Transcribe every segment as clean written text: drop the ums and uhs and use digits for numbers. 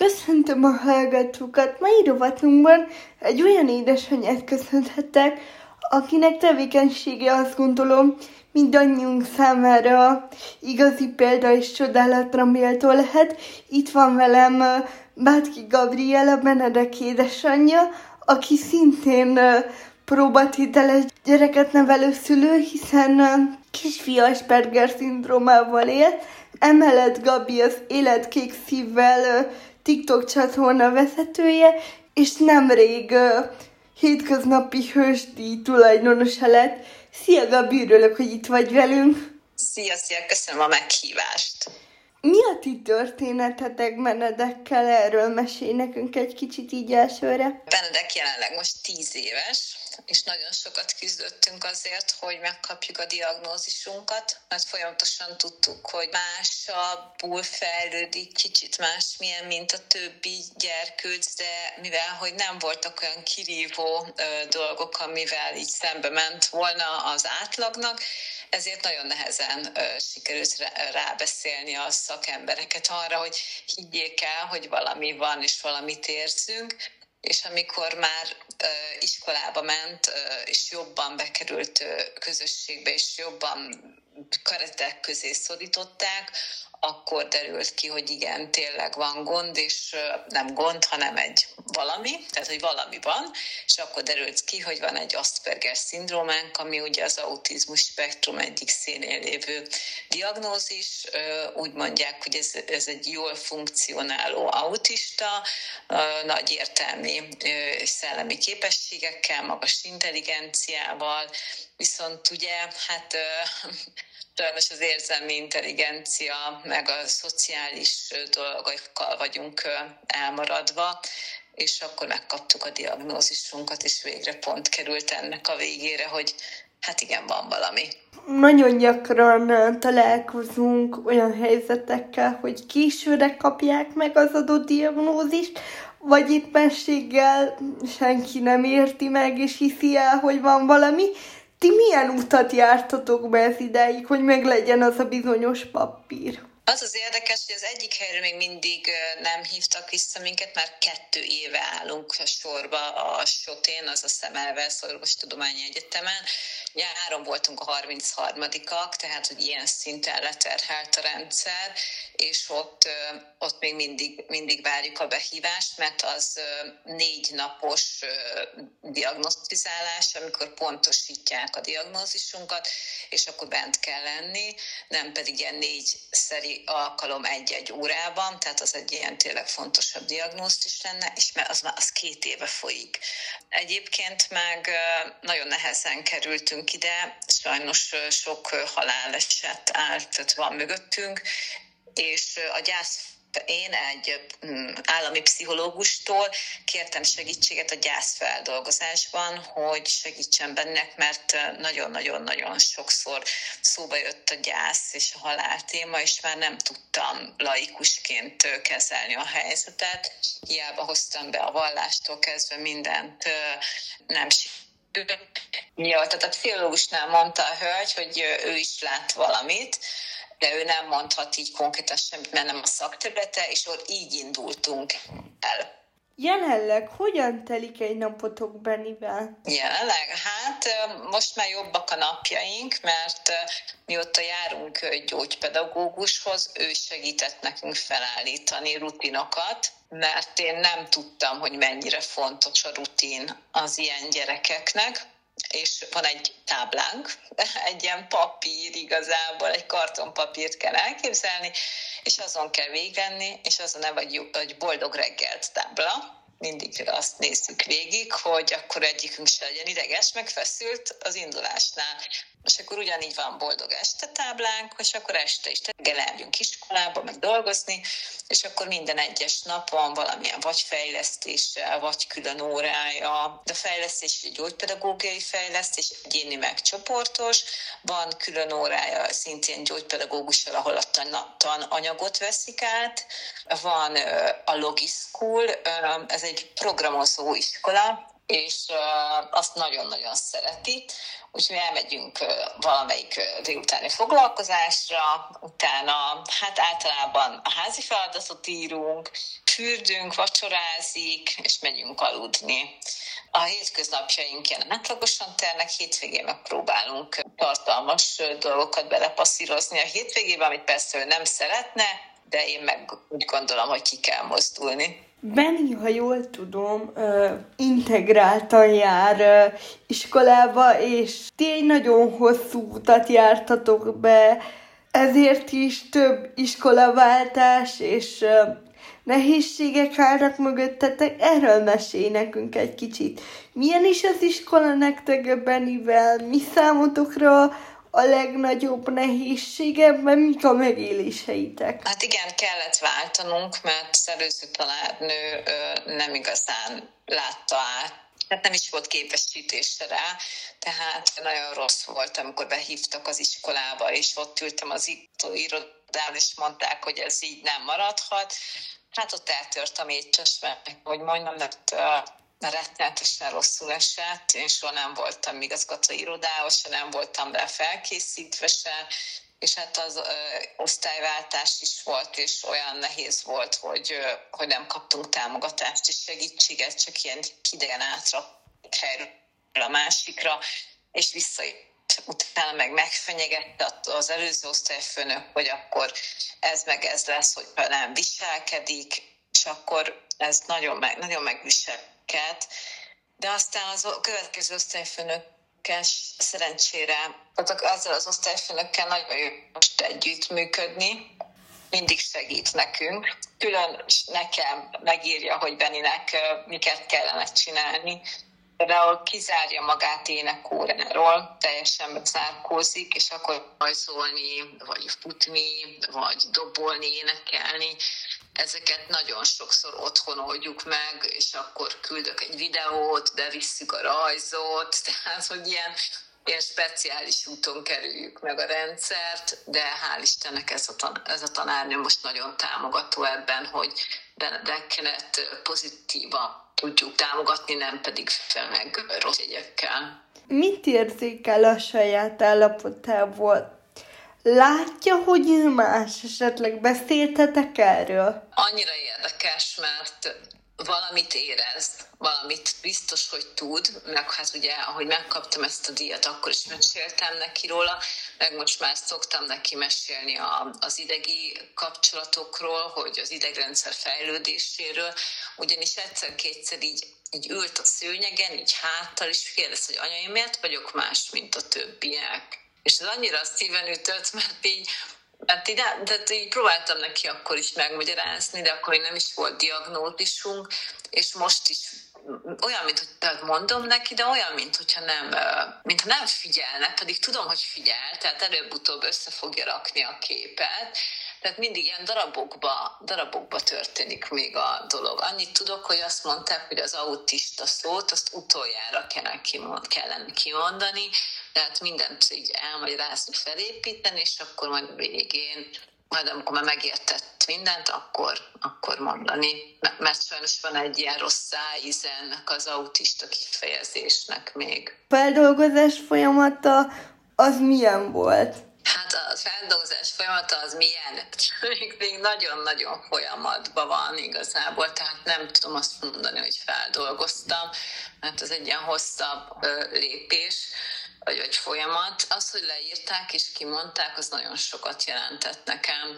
Köszöntöm a hallgatókat! Mai rovatunkban egy olyan édesanyát köszönhetek, akinek tevékenysége, azt gondolom, mindannyiunk számára igazi példa és csodálatra méltó lehet. Itt van velem Bátki Gabriella, Benedek édesanyja, aki szintén próbatételes gyereket nevelő szülő, hiszen kisfia Asperger-szindrómával él. Emellett Gabi az Életkék Szívvel TikTok csatorna vezetője, és nemrég hétköznapi hősdíj tulajdonosa lett. Szia Gabi, örülök, hogy itt vagy velünk. Szia, köszönöm a meghívást. Mi a ti történetetek Benedekkel? Erről mesélj nekünk egy kicsit így elsőre. Benedek jelenleg most 10 éves, és nagyon sokat küzdöttünk azért, hogy megkapjuk a diagnózisunkat, mert folyamatosan tudtuk, hogy másabbul fejlődik, kicsit másmilyen, mint a többi gyerkőc, de mivel, hogy nem voltak olyan kirívó dolgok, amivel így szembe ment volna az átlagnak, ezért nagyon nehezen sikerült rábeszélni a szakembereket arra, hogy higgyék el, hogy valami van és valamit érzünk, és amikor már iskolába ment, és jobban bekerült közösségbe, és jobban keretek közé szorították, akkor derült ki, hogy igen, tényleg van gond, és nem gond, hanem egy valami, tehát hogy valami van, és akkor derült ki, hogy van egy Asperger-szindrómánk, ami ugye az autizmus spektrum egyik színén lévő diagnózis. Úgy mondják, hogy ez egy jól funkcionáló autista, nagy értelmi és szellemi képességekkel, magas intelligenciával, viszont ugye, hát sajnos az érzelmi intelligencia, meg a szociális dolgokkal vagyunk elmaradva, és akkor megkaptuk a diagnózisunkat, és végre pont került ennek a végére, hogy hát igen, van valami. Nagyon gyakran találkozunk olyan helyzetekkel, hogy későre kapják meg az adott diagnózist, vagy éppenséggel senki nem érti meg, és hiszi el, hogy van valami. Ti milyen utat jártatok be ez idáig, hogy meglegyen az a bizonyos papír? Az az érdekes, hogy az egyik helyről még mindig nem hívtak vissza minket, már 2 éve állunk sorba a SOT-én, az a Szemelweis Orvostudományi Egyetemen. Nyáron voltunk a 33-ak, tehát hogy ilyen szinten leterhelt a rendszer, és ott még mindig várjuk a behívást, mert az 4 napos diagnosztizálás, amikor pontosítják a diagnózisunkat, és akkor bent kell lenni, nem pedig ilyen 4-szeri alkalom 1-1 órában, tehát az egy ilyen tényleg fontosabb diagnózis lenne, és az 2 éve folyik. Egyébként meg nagyon nehezen kerültünk ide, sajnos sok haláleset tehát van mögöttünk, és a én egy állami pszichológustól kértem segítséget a gyászfeldolgozásban, hogy segítsen bennek, mert nagyon-nagyon-nagyon sokszor szóba jött a gyász és a halál téma, és már nem tudtam laikusként kezelni a helyzetet. Hiába hoztam be a vallástól kezdve mindent, nem sikerült. Ja, tehát a pszichológusnál mondta a hölgy, hogy ő is lát valamit, de ő nem mondhat így konkrétan semmit, mert nem a szakterülete, és ott így indultunk el. Jelenleg hogyan telik egy napotok Benivel? Jelenleg? Hát most már jobbak a napjaink, mert mióta járunk gyógypedagógushoz, ő segített nekünk felállítani rutinokat, mert én nem tudtam, hogy mennyire fontos a rutin az ilyen gyerekeknek. És van egy táblánk, egy ilyen papír igazából, egy kartonpapírt kell elképzelni, és azon kell végigvenni, és az a neve, hogy boldog reggelt tábla. Mindig azt nézzük végig, hogy akkor egyikünk se legyen ideges, meg feszült az indulásnál. És akkor ugyanígy van boldog este táblánk, és akkor este is reggel elmegyünk iskolába, meg dolgozni, és akkor minden egyes napon valamilyen vagy fejlesztéssel, vagy külön órája. De a fejlesztés egy gyógypedagógiai fejlesztés, egyéni meg csoportos, van külön órája szintén gyógypedagógussal, ahol a tananyagot veszik át, van a Logiszchool, ez egy programozó iskola, és azt nagyon-nagyon szereti. Úgyhogy elmegyünk valamelyik délutáni foglalkozásra, utána hát általában a házi feladatot írunk, fürdünk, vacsorázik, és megyünk aludni. A hétköznapjaink ilyen átlagosan telnek, hétvégén megpróbálunk tartalmas dolgokat belepasszírozni a hétvégébe, amit persze ő nem szeretne, de én meg úgy gondolom, hogy ki kell mozdulni. Benni, ha jól tudom, integráltan jár iskolába, és ti egy nagyon hosszú utat jártatok be, ezért is több iskolaváltás és nehézségek állnak mögöttetek. Erről mesélj nekünk egy kicsit. Milyen is az iskola nektek Bennivel? Mi számotokra a legnagyobb nehézség ebben, mik a megéléseitek? Hát igen, kellett váltanunk, mert az előző tanárnő nem igazán látta át, hát nem is volt képesítésre rá, tehát nagyon rossz volt, amikor behívtak az iskolába, és ott ültem az irodán, és mondták, hogy ez így nem maradhat. Hát ott eltört a mécsesben, hogy mondjam, mert rettenetesen rosszul esett. Én soha nem voltam igazgatói irodában, se nem voltam rá felkészítve se, és hát az osztályváltás is volt, és olyan nehéz volt, hogy nem kaptunk támogatást és segítséget, csak ilyen hidegen átra helyről a másikra, és visszajött. Utána meg megfenyegette az előző osztályfőnök, hogy akkor ez lesz, hogy nem viselkedik, és akkor ez nagyon megviselkedett. De aztán az következő osztályfőnökkel szerencsére, tehát azzal az osztályfőnökkel nagyon jó most együttműködni, mindig segít nekünk. Külön nekem megírja, hogy Benninek miket kellene csinálni. Például kizárja magát énekóráról, teljesen bezárkózik, és akkor rajzolni, vagy futni, vagy dobolni, énekelni. Ezeket nagyon sokszor otthon oldjuk meg, és akkor küldök egy videót, bevisszük a rajzot, tehát hogy ilyen speciális úton kerüljük meg a rendszert, de hál' Istennek ez a tanárnő most nagyon támogató ebben, hogy Benedeket pozitívan tudjuk támogatni, nem pedig meg rossz jegyekkel. Mit érzékel a saját állapotából? Látja, hogy más, esetleg beszéltetek erről? Annyira érdekes, mert valamit érez, valamit biztos, hogy tud, meg hát ugye, ahogy megkaptam ezt a díjat, akkor is meséltem neki róla, meg most már szoktam neki mesélni az idegi kapcsolatokról, hogy az idegrendszer fejlődéséről, ugyanis egyszer-kétszer így ült a szőnyegen, így háttal, és kérdez, hogy anya, én miért vagyok más, mint a többiek? És ez annyira szíven ütött, mert így próbáltam neki akkor is megmagyarázni, de akkor nem is volt diagnózisunk, és most is olyan, mint mondom neki, de olyan, mintha nem figyelne, pedig tudom, hogy figyel, tehát előbb-utóbb össze fogja rakni a képet. Tehát mindig ilyen darabokba történik még a dolog. Annyit tudok, hogy azt mondták, hogy az autista szót, azt utoljára kellene kimondani, tehát mindent így elmagyarázni, felépíteni, és akkor majd végén, majd amikor már megértett mindent, akkor mondani. Mert sajnos van egy ilyen rossz szájíze ennek az autista kifejezésnek még. A feldolgozás folyamata az milyen volt? Hát a feldolgozás folyamata az milyen? Még nagyon-nagyon folyamatban van igazából, tehát nem tudom azt mondani, hogy feldolgoztam, mert ez egy ilyen hosszabb lépés, vagy folyamat. Az, hogy leírták és kimondták, az nagyon sokat jelentett nekem,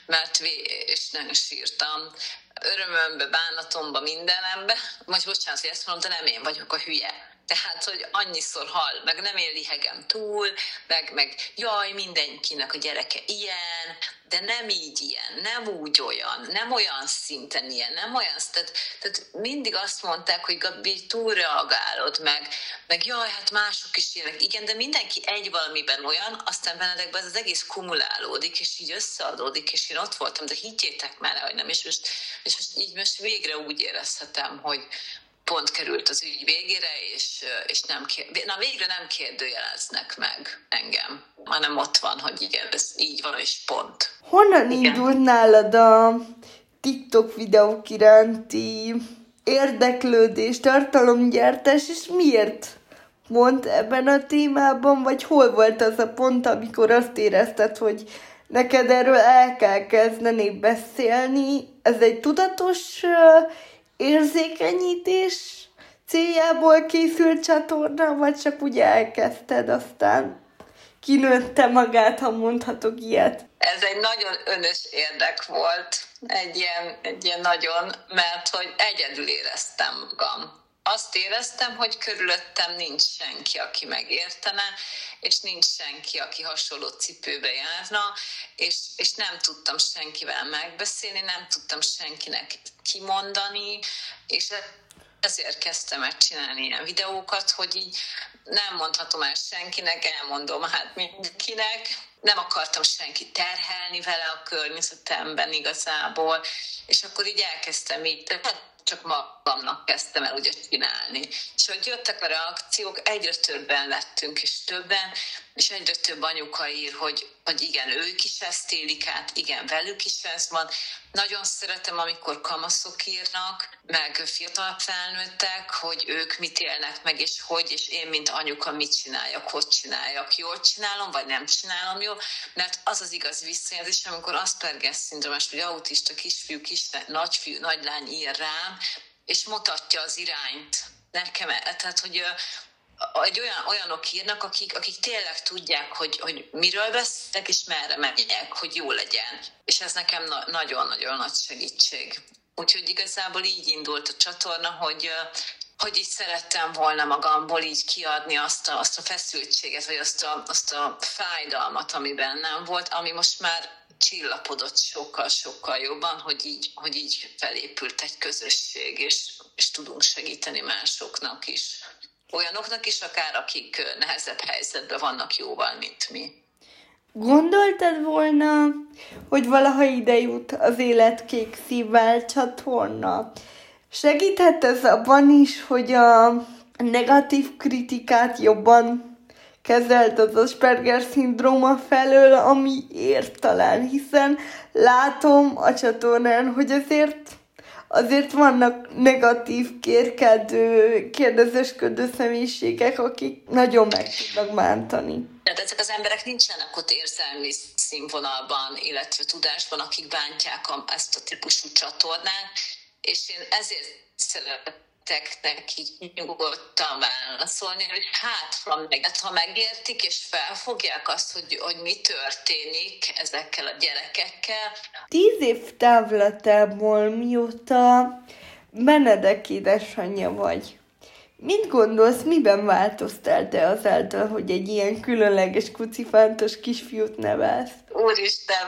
és nagyon sírtam. Örömömbe, bánatomba, mindenembe. Most bocsánat, hogy ezt mondom, de nem én vagyok a hülye. Tehát, hogy annyiszor hall, meg nem él lihegem túl, meg jaj, mindenkinek a gyereke ilyen, de nem így ilyen, nem úgy olyan, nem olyan szinten ilyen, nem olyan, tehát mindig azt mondták, hogy Gabi, túlreagálod meg jaj, hát mások is ilyenek. Igen, de mindenki egy valamiben olyan, aztán Benedekben ez az egész kumulálódik, és így összeadódik, és én ott voltam, de higgyétek már, hogy nem, és most végre úgy érezhetem, hogy pont került az ügy végére, és végre nem kérdőjeleznek meg engem, hanem ott van, hogy igen, ez így van, és pont. Honnan indult nálad a TikTok videók iránti érdeklődés, tartalomgyártás, és miért pont ebben a témában, vagy hol volt az a pont, amikor azt érezted, hogy neked erről el kell kezdeni beszélni? Ez egy tudatos érzékenyítés céljából készült csatorna, vagy csak úgy elkezdted, aztán kinőtte magát, ha mondhatok ilyet? Ez egy nagyon önös érdek volt, egy ilyen nagyon, mert hogy egyedül éreztem magam. Azt éreztem, hogy körülöttem nincs senki, aki megértene, és nincs senki, aki hasonló cipőbe járna, és nem tudtam senkivel megbeszélni, nem tudtam senkinek kimondani, és ezért kezdtem el csinálni ilyen videókat, hogy így nem mondhatom el senkinek, elmondom hát mindenkinek. Nem akartam senki terhelni vele a környezetemben igazából, és akkor így elkezdtem így, csak magamnak kezdtem el ugye csinálni. És hogy jöttek a reakciók, egyre többen lettünk, és többen, és egyre több anyuka ír, hogy igen, ők is ezt élik át, igen, velük is ez van. Nagyon szeretem, amikor kamaszok írnak, meg fiatal felnőttek, hogy ők mit élnek meg, és én, mint anyuka, mit csináljak, hogy csináljak. Jól csinálom, vagy nem csinálom jól, mert az az igaz visszajelzés, amikor Asperger-szindrómás, vagy autista kisfiú, nagyfiú, nagylány ír rám, és mutatja az irányt nekem. Tehát, hogy olyanok írnak, akik tényleg tudják, hogy miről beszélek, és merre megyek, hogy jó legyen. És ez nekem nagyon-nagyon nagy segítség. Úgyhogy igazából így indult a csatorna, hogy így szerettem volna magamból így kiadni azt a feszültséget, vagy azt a fájdalmat, ami bennem volt, ami most már csillapodott sokkal jobban, hogy így felépült egy közösség, és tudunk segíteni másoknak is. Olyanoknak is akár, akik nehezebb helyzetben vannak jóval, mint mi. Gondoltad volna, hogy valaha ide jut az Élet Kék Szívvel csatorna? Segíthet ez abban is, hogy a negatív kritikát jobban kezelt az Asperger-szindróma felől, ami ért talán, hiszen látom a csatornán, hogy azért vannak negatív, kérkedő, kérdezősködő személyiségek, akik nagyon meg tudnak bántani. Tehát ezek az emberek nincsenek ott érzelmi színvonalban, illetve tudásban, akik bántják ezt a típusú csatornát, és én ezért szeretek nekik nyugodtan válaszolni, hogy hátra meg, ha megértik és felfogják azt, hogy mi történik ezekkel a gyerekekkel. 10 év távlatából, mióta Benedek édesanyja vagy, mit gondolsz, miben változtál te azáltal, hogy egy ilyen különleges, kucifántos kisfiút nevelsz? Úristen,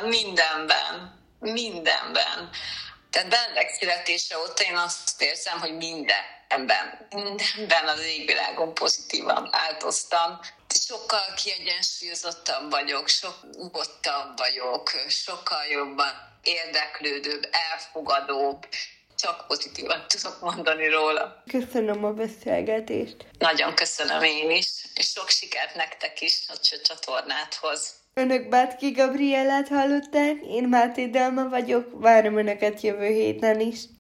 mindenben. Tehát Benedek születése óta én azt érzem, hogy mindenben az égvilágon pozitívan változtam. Sokkal kiegyensúlyozottabb vagyok, sokkal nyugodtabb vagyok, sokkal jobban érdeklődőbb, elfogadóbb. Csak pozitívan tudok mondani róla. Köszönöm a beszélgetést. Nagyon köszönöm én is, és sok sikert nektek is a csatornádhoz. Önök Bátki Gabriellát hallották, én Máté Delma vagyok, várom Önöket jövő héten is.